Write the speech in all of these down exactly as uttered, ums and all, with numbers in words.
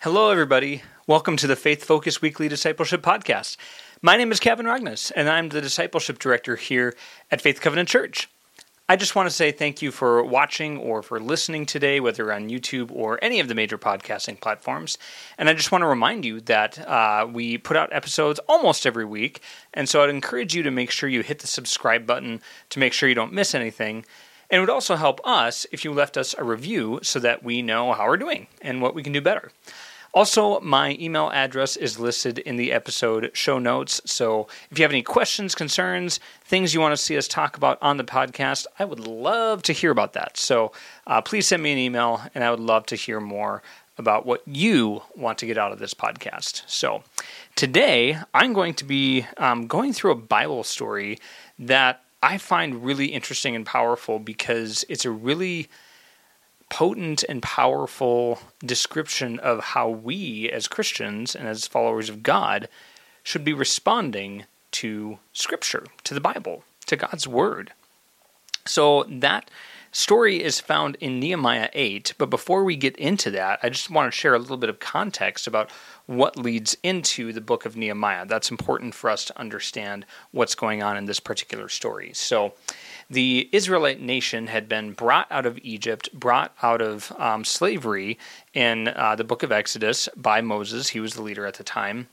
Hello, everybody. Welcome to the Faith Focus Weekly Discipleship Podcast. My name is Kevin Ragnes, and I'm the Discipleship Director here at Faith Covenant Church. I just want to say thank you for watching or for listening today, whether on YouTube or any of the major podcasting platforms. And I just want to remind you that uh, we put out episodes almost every week, and so I'd encourage you to make sure you hit the subscribe button to make sure you don't miss anything. And it would also help us if you left us a review so that we know how we're doing and what we can do better. Also, my email address is listed in the episode show notes, so if you have any questions, concerns, things you want to see us talk about on the podcast, I would love to hear about that. So uh, please send me an email, and I would love to hear more about what you want to get out of this podcast. So today, I'm going to be um, going through a Bible story that I find really interesting and powerful because it's a really potent and powerful description of how we as Christians and as followers of God should be responding to Scripture, to the Bible, to God's Word. So that story is found in Nehemiah eight, but before we get into that, I just want to share a little bit of context about what leads into the book of Nehemiah. That's important for us to understand what's going on in this particular story. So the Israelite nation had been brought out of Egypt, brought out of um, slavery in uh, the book of Exodus by Moses. He was the leader at the time.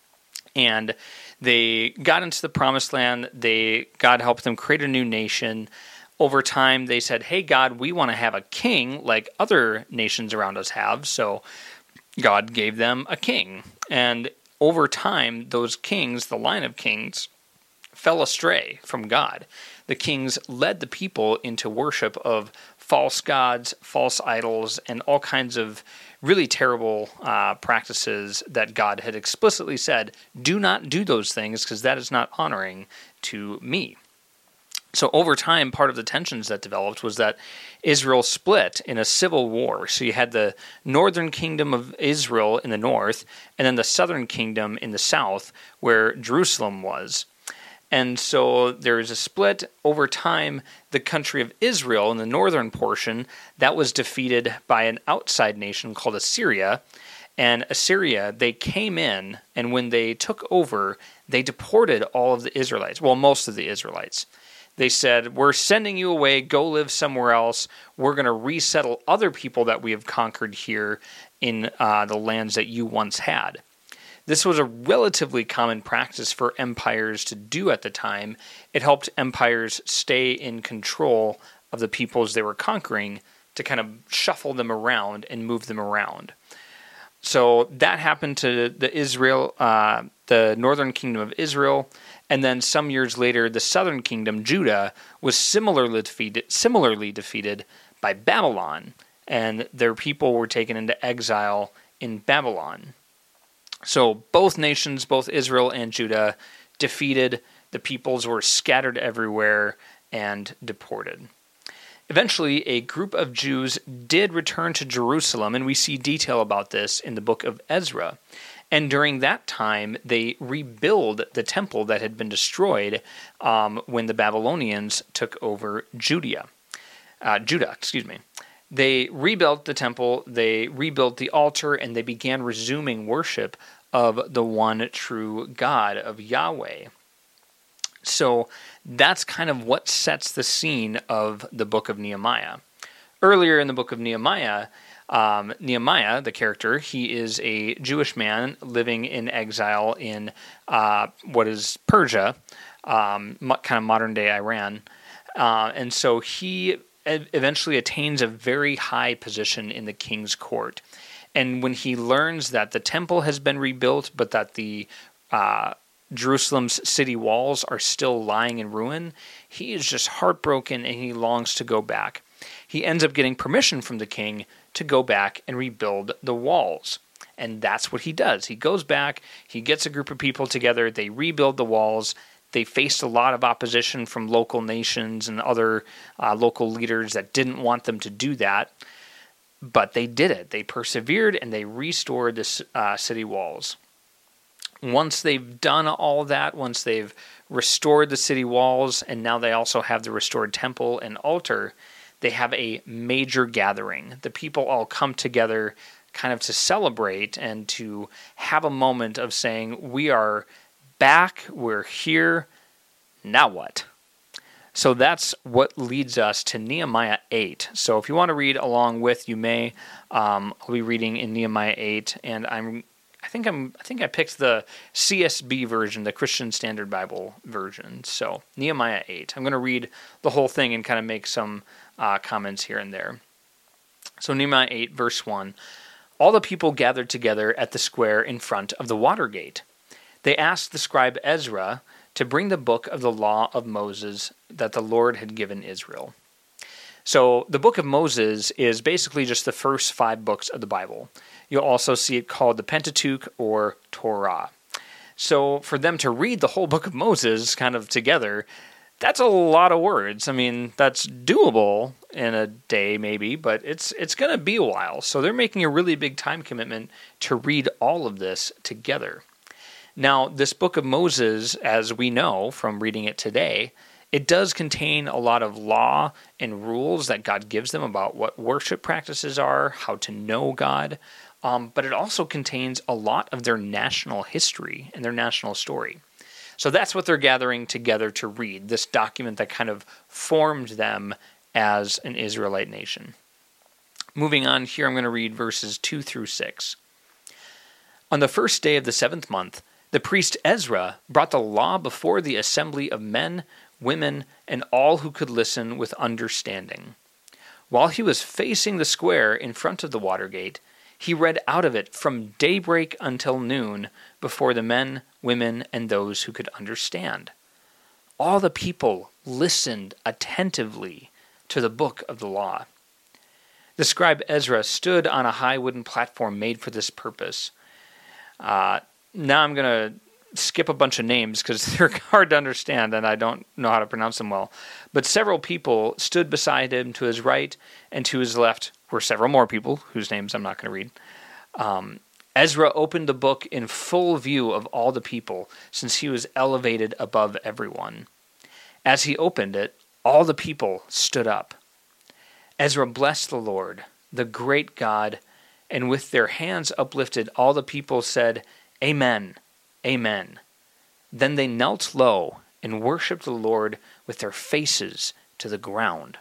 And they got into the promised land. They God helped them create a new nation. Over time, they said, hey, God, we want to have a king like other nations around us have. So God gave them a king. And over time, those kings, the line of kings, fell astray from God. The kings led the people into worship of false gods, false idols, and all kinds of really terrible uh, practices that God had explicitly said, do not do those things because that is not honoring to me. So over time, part of the tensions that developed was that Israel split in a civil war. So you had the northern kingdom of Israel in the north, and then the southern kingdom in the south, where Jerusalem was. And so there is a split. Over time, the country of Israel in the northern portion, that was defeated by an outside nation called Assyria. And Assyria, they came in, and when they took over, they deported all of the Israelites, well, most of the Israelites. They said, we're sending you away, go live somewhere else. We're going to resettle other people that we have conquered here in uh, the lands that you once had. This was a relatively common practice for empires to do at the time. It helped empires stay in control of the peoples they were conquering to kind of shuffle them around and move them around. So that happened to the Israel, uh, the northern kingdom of Israel. And then some years later, the southern kingdom, Judah, was similarly defeated, similarly defeated by Babylon, and their people were taken into exile in Babylon. So both nations, both Israel and Judah, defeated. The peoples were scattered everywhere and deported. Eventually, a group of Jews did return to Jerusalem, and we see detail about this in the book of Ezra. And during that time, they rebuild the temple that had been destroyed um, when the Babylonians took over Judea. Uh, Judah, excuse me. They rebuilt the temple, they rebuilt the altar, and they began resuming worship of the one true God, of Yahweh. So that's kind of what sets the scene of the book of Nehemiah. Earlier in the book of Nehemiah, Um, Nehemiah, the character, he is a Jewish man living in exile in uh, what is Persia, um, kind of modern-day Iran. Uh, and so he eventually attains a very high position in the king's court. And when he learns that the temple has been rebuilt, but that the uh, Jerusalem's city walls are still lying in ruin, he is just heartbroken and he longs to go back. He ends up getting permission from the king to go back and rebuild the walls. And that's what he does. He goes back, he gets a group of people together, they rebuild the walls. They faced a lot of opposition from local nations and other uh, local leaders that didn't want them to do that. But they did it. They persevered and they restored the uh, city walls. Once they've done all that, once they've restored the city walls, and now they also have the restored temple and altar, they have a major gathering. The people all come together kind of to celebrate and to have a moment of saying, we are back, we're here, now what? So that's what leads us to Nehemiah eight. So if you want to read along with, you may. Um, I'll be reading in Nehemiah eight, and I'm, I think I'm, I think I picked the C S B version, the Christian Standard Bible version. So Nehemiah eight. I'm going to read the whole thing and kind of make some uh, comments here and there. So Nehemiah eight, verse one. All the people gathered together at the square in front of the water gate. They asked the scribe Ezra to bring the book of the law of Moses that the Lord had given Israel. So the book of Moses is basically just the first five books of the Bible. You'll also see it called the Pentateuch or Torah. So for them to read the whole book of Moses kind of together, that's a lot of words. I mean, that's doable in a day maybe, but it's it's going to be a while. So they're making a really big time commitment to read all of this together. Now, this book of Moses, as we know from reading it today, it does contain a lot of law and rules that God gives them about what worship practices are, how to know God, um, but it also contains a lot of their national history and their national story. So that's what they're gathering together to read, this document that kind of formed them as an Israelite nation. Moving on here, I'm going to read verses two through six. On the first day of the seventh month, the priest Ezra brought the law before the assembly of men, women, and all who could listen with understanding. While he was facing the square in front of the water gate, he read out of it from daybreak until noon before the men, women, and those who could understand. All the people listened attentively to the book of the law. The scribe Ezra stood on a high wooden platform made for this purpose. Uh, Now I'm going to skip a bunch of names because they're hard to understand and I don't know how to pronounce them well. But several people stood beside him. To his right and to his left were several more people, whose names I'm not going to read. Um, Ezra opened the book in full view of all the people, since he was elevated above everyone. As he opened it, all the people stood up. Ezra blessed the Lord, the great God, and with their hands uplifted, all the people said, Amen, amen. Then they knelt low and worshipped the Lord with their faces to the ground.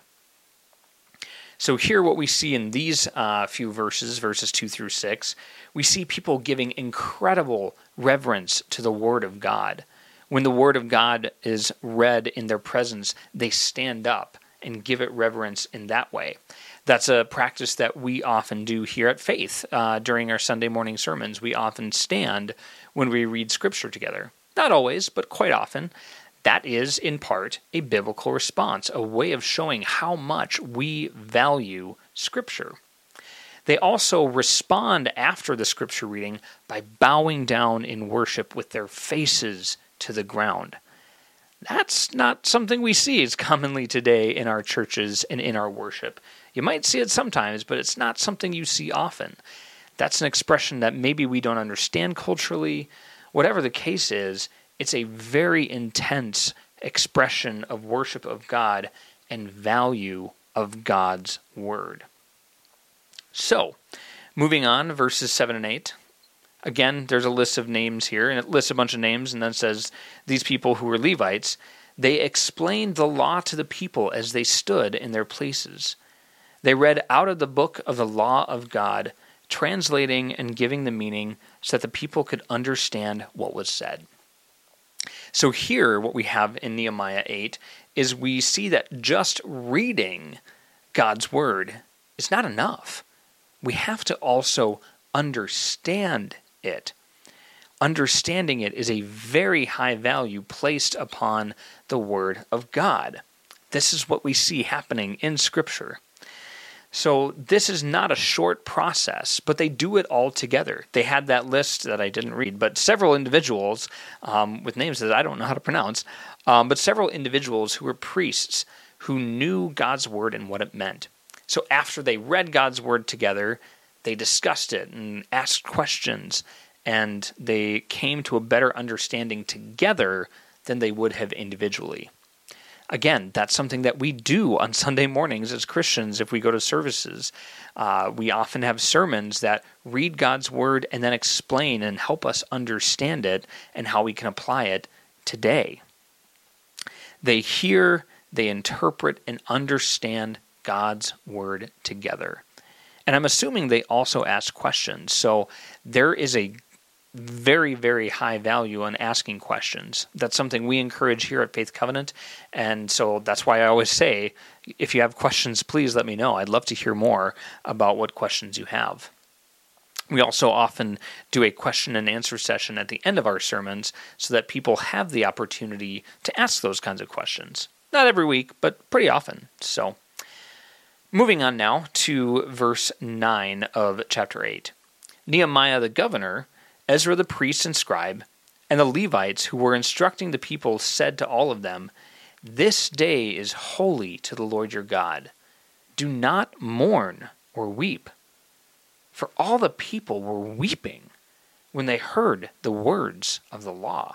So here what we see in these uh, few verses, verses two through six, we see people giving incredible reverence to the Word of God. When the Word of God is read in their presence, they stand up and give it reverence in that way. That's a practice that we often do here at Faith uh, during our Sunday morning sermons. We often stand when we read Scripture together. Not always, but quite often. That is, in part, a biblical response, a way of showing how much we value Scripture. They also respond after the Scripture reading by bowing down in worship with their faces to the ground. That's not something we see as commonly today in our churches and in our worship. You might see it sometimes, but it's not something you see often. That's an expression that maybe we don't understand culturally. Whatever the case is, it's a very intense expression of worship of God and value of God's Word. So, moving on, verses seven and eight. Again, there's a list of names here, and it lists a bunch of names, and then says, these people who were Levites, they explained the law to the people as they stood in their places. They read out of the book of the law of God, translating and giving the meaning so that the people could understand what was said. So here, what we have in Nehemiah eight is we see that just reading God's Word is not enough. We have to also understand it. Understanding it is a very high value placed upon the Word of God. This is what we see happening in Scripture. So this is not a short process, but they do it all together. They had that list that I didn't read, but several individuals um, with names that I don't know how to pronounce, um, but several individuals who were priests who knew God's Word and what it meant. So after they read God's Word together, they discussed it and asked questions, and they came to a better understanding together than they would have individually. Again, that's something that we do on Sunday mornings as Christians if we go to services. Uh, we often have sermons that read God's Word and then explain and help us understand it and how we can apply it today. They hear, they interpret, and understand God's Word together. And I'm assuming they also ask questions. So there is a very, very high value on asking questions. That's something we encourage here at Faith Covenant. And so that's why I always say, if you have questions, please let me know. I'd love to hear more about what questions you have. We also often do a question and answer session at the end of our sermons so that people have the opportunity to ask those kinds of questions. Not every week, but pretty often. So, moving on now to verse nine of chapter eight. Nehemiah the governor, Ezra the priest and scribe, and the Levites who were instructing the people said to all of them, "This day is holy to the Lord your God. Do not mourn or weep." For all the people were weeping when they heard the words of the law.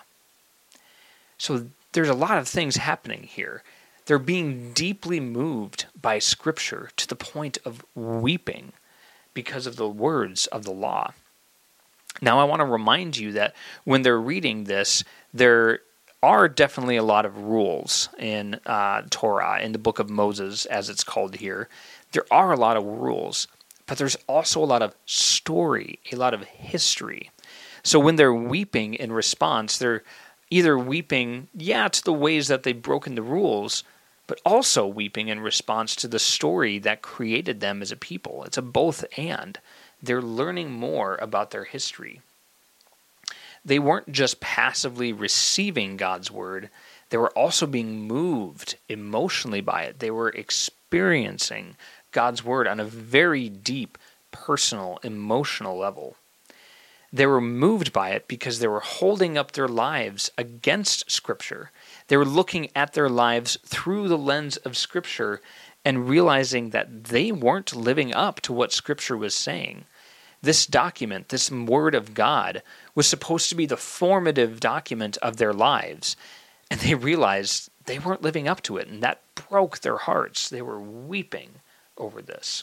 So there's a lot of things happening here. They're being deeply moved by Scripture to the point of weeping because of the words of the law. Now, I want to remind you that when they're reading this, there are definitely a lot of rules in uh, Torah, in the book of Moses, as it's called here. There are a lot of rules, but there's also a lot of story, a lot of history. So when they're weeping in response, they're either weeping, yeah, to the ways that they've broken the rules, but also weeping in response to the story that created them as a people. It's a both and. They're learning more about their history. They weren't just passively receiving God's word, they were also being moved emotionally by it. They were experiencing God's word on a very deep, personal, emotional level. They were moved by it because they were holding up their lives against Scripture. They were looking at their lives through the lens of Scripture and realizing that they weren't living up to what Scripture was saying. This document, this Word of God, was supposed to be the formative document of their lives, and they realized they weren't living up to it, and that broke their hearts. They were weeping over this.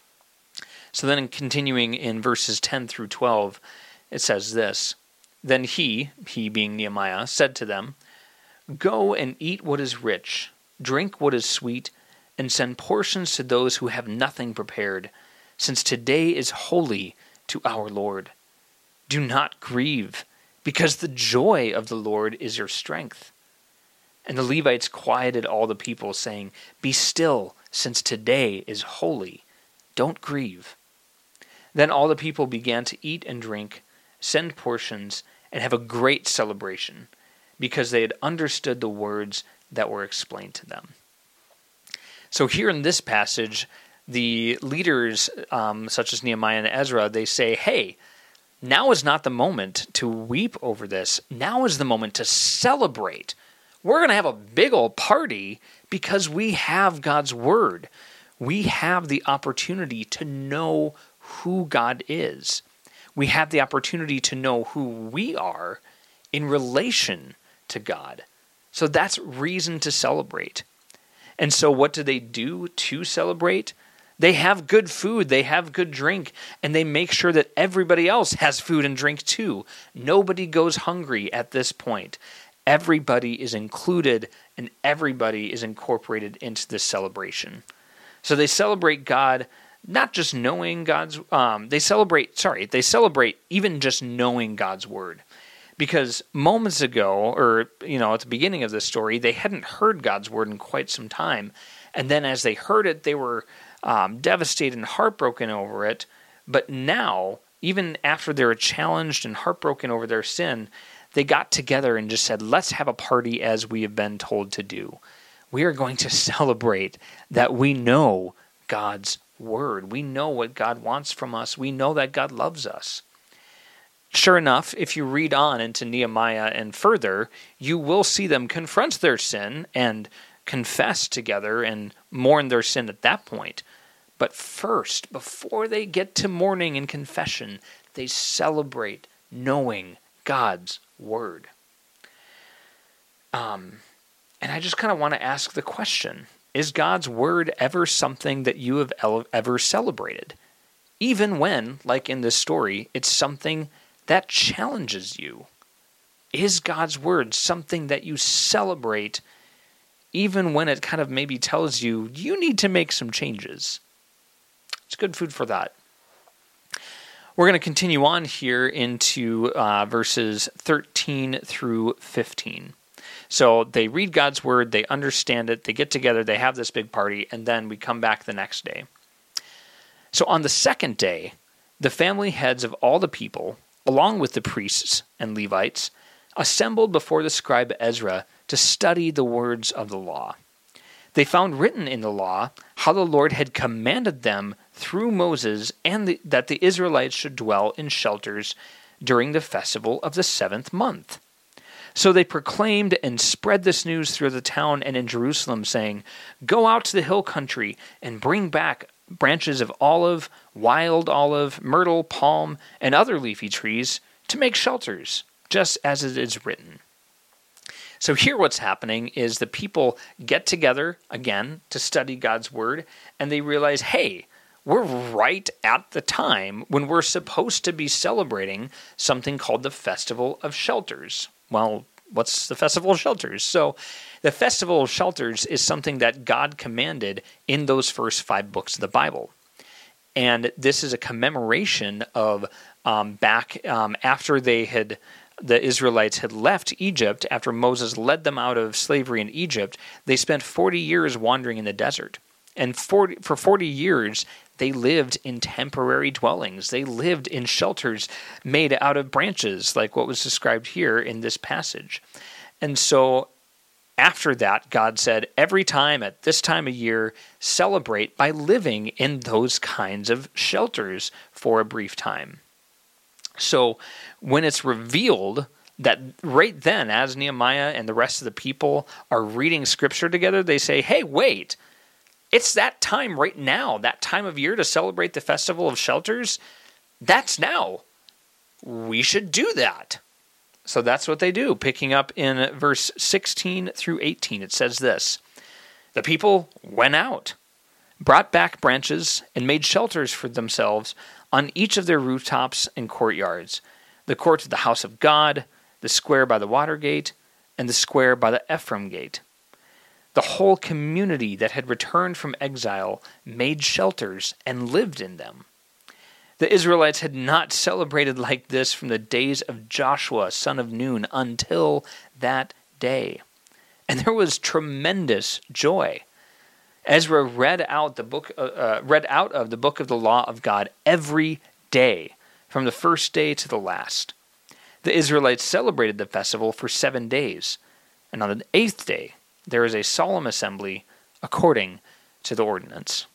So then, continuing in verses ten through twelve, it says this, "Then he, he being Nehemiah, said to them, 'Go and eat what is rich, drink what is sweet, and send portions to those who have nothing prepared, since today is holy to our Lord. Do not grieve, because the joy of the Lord is your strength.' And the Levites quieted all the people, saying, 'Be still, since today is holy. Don't grieve.' Then all the people began to eat and drink, send portions, and have a great celebration, because they had understood the words that were explained to them." So here in this passage, the leaders, um, such as Nehemiah and Ezra, they say, hey, now is not the moment to weep over this. Now is the moment to celebrate. We're going to have a big old party because we have God's word. We have the opportunity to know who God is. We have the opportunity to know who we are in relation to God. So that's reason to celebrate. And so what do they do to celebrate? They have good food, they have good drink, and they make sure that everybody else has food and drink too. Nobody goes hungry at this point. Everybody is included, and everybody is incorporated into this celebration. So they celebrate God, not just knowing God's, um, they celebrate, sorry, they celebrate even just knowing God's word. Because moments ago, or, you know, at the beginning of this story, they hadn't heard God's word in quite some time. And then as they heard it, they were um, devastated and heartbroken over it. But now, even after they were challenged and heartbroken over their sin, they got together and just said, let's have a party as we have been told to do. We are going to celebrate that we know God's word. We know what God wants from us. We know that God loves us. Sure enough, if you read on into Nehemiah and further, you will see them confront their sin and confess together and mourn their sin at that point. But first, before they get to mourning and confession, they celebrate knowing God's word. Um, And I just kind of want to ask the question, is God's word ever something that you have ever celebrated? Even when, like in this story, it's something that challenges you. Is God's word something that you celebrate even when it kind of maybe tells you you need to make some changes? It's good food for thought. We're going to continue on here into uh, verses thirteen through fifteen. So they read God's word, they understand it, they get together, they have this big party, and then we come back the next day. So on the second day, the family heads of all the people, along with the priests and Levites, assembled before the scribe Ezra to study the words of the law. They found written in the law how the Lord had commanded them through Moses and the, that the Israelites should dwell in shelters during the festival of the seventh month. So they proclaimed and spread this news through the town and in Jerusalem, saying, "Go out to the hill country and bring back branches of olive, wild olive, myrtle, palm, and other leafy trees to make shelters, just as it is written." So here what's happening is the people get together again to study God's word, and they realize, hey, we're right at the time when we're supposed to be celebrating something called the Festival of Shelters. Well, what's the Festival of Shelters? So the Festival of Shelters is something that God commanded in those first five books of the Bible. And this is a commemoration of um, back um, after they had, the Israelites had left Egypt, after Moses led them out of slavery in Egypt, they spent forty years wandering in the desert. And forty, for forty years, they lived in temporary dwellings. They lived in shelters made out of branches, like what was described here in this passage. And so after that, God said, every time at this time of year, celebrate by living in those kinds of shelters for a brief time. So when it's revealed that right then, as Nehemiah and the rest of the people are reading scripture together, they say, hey, wait, it's that time right now, that time of year to celebrate the Festival of Shelters. That's now. We should do that. So that's what they do. Picking up in verse sixteen through eighteen, it says this: "The people went out, brought back branches, and made shelters for themselves on each of their rooftops and courtyards, the court of the house of God, the square by the water gate, and the square by the Ephraim gate. The whole community that had returned from exile made shelters and lived in them. The Israelites had not celebrated like this from the days of Joshua, son of Nun, until that day. And there was tremendous joy. Ezra read out the book, uh, uh, read out of the book of the law of God every day, from the first day to the last. The Israelites celebrated the festival for seven days, and on the eighth day there is a solemn assembly according to the ordinance."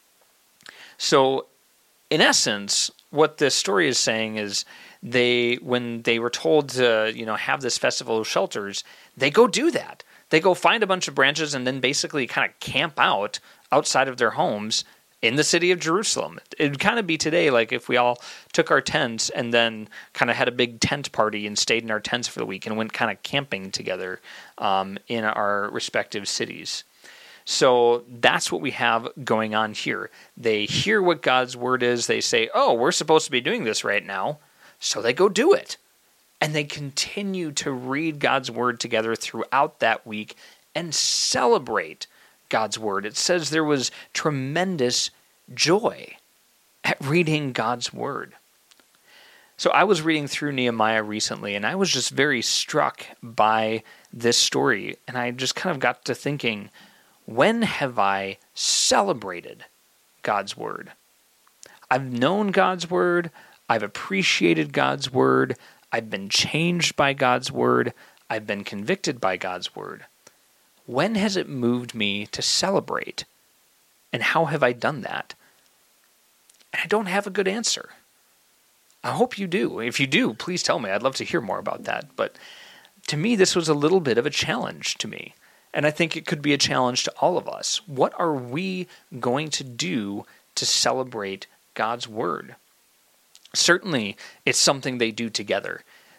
So, in essence, what this story is saying is they, when they were told to, you know, have this festival of shelters, they go do that. They go find a bunch of branches and then basically kind of camp out outside of their homes in the city of Jerusalem. It would kind of be today, like if we all took our tents and then kind of had a big tent party and stayed in our tents for the week and went kind of camping together um, in our respective cities. So that's what we have going on here. They hear what God's word is. They say, oh, we're supposed to be doing this right now. So they go do it. And they continue to read God's word together throughout that week and celebrate God's word. It says there was tremendous joy at reading God's word. So I was reading through Nehemiah recently, and I was just very struck by this story. And I just kind of got to thinking, when have I celebrated God's word? I've known God's word. I've appreciated God's word. I've been changed by God's word. I've been convicted by God's word. When has it moved me to celebrate? And how have I done that? And I don't have a good answer. I hope you do. If you do, please tell me. I'd love to hear more about that. But to me, this was a little bit of a challenge to me. And I think it could be a challenge to all of us. What are we going to do to celebrate God's word? Certainly, it's something they do together.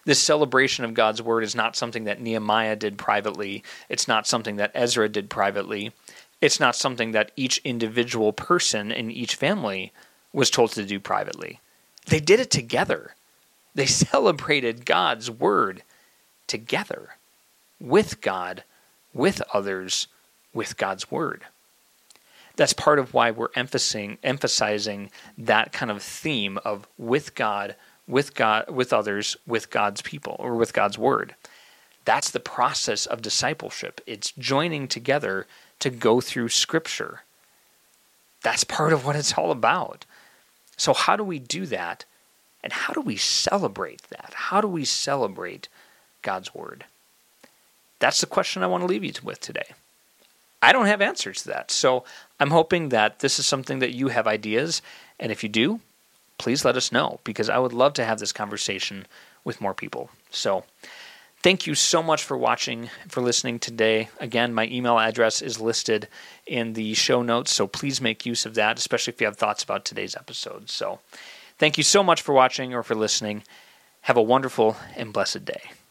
This celebration of God's word is not something that Nehemiah did privately. It's not something that Ezra did privately. It's not something that each individual person in each family was told to do privately. They did it together. They celebrated God's word together, with God, with others, with God's word. That's part of why we're emphasizing emphasizing that kind of theme of with God, with God, with others, with God's people, or with God's word. That's the process of discipleship. It's joining together to go through Scripture. That's part of what it's all about. So how do we do that? And how do we celebrate that? How do we celebrate God's word? That's the question I want to leave you with today. I don't have answers to that. So I'm hoping that this is something that you have ideas. And if you do, please let us know, because I would love to have this conversation with more people. So thank you so much for watching, for listening today. Again, my email address is listed in the show notes, so please make use of that, especially if you have thoughts about today's episode. So thank you so much for watching or for listening. Have a wonderful and blessed day.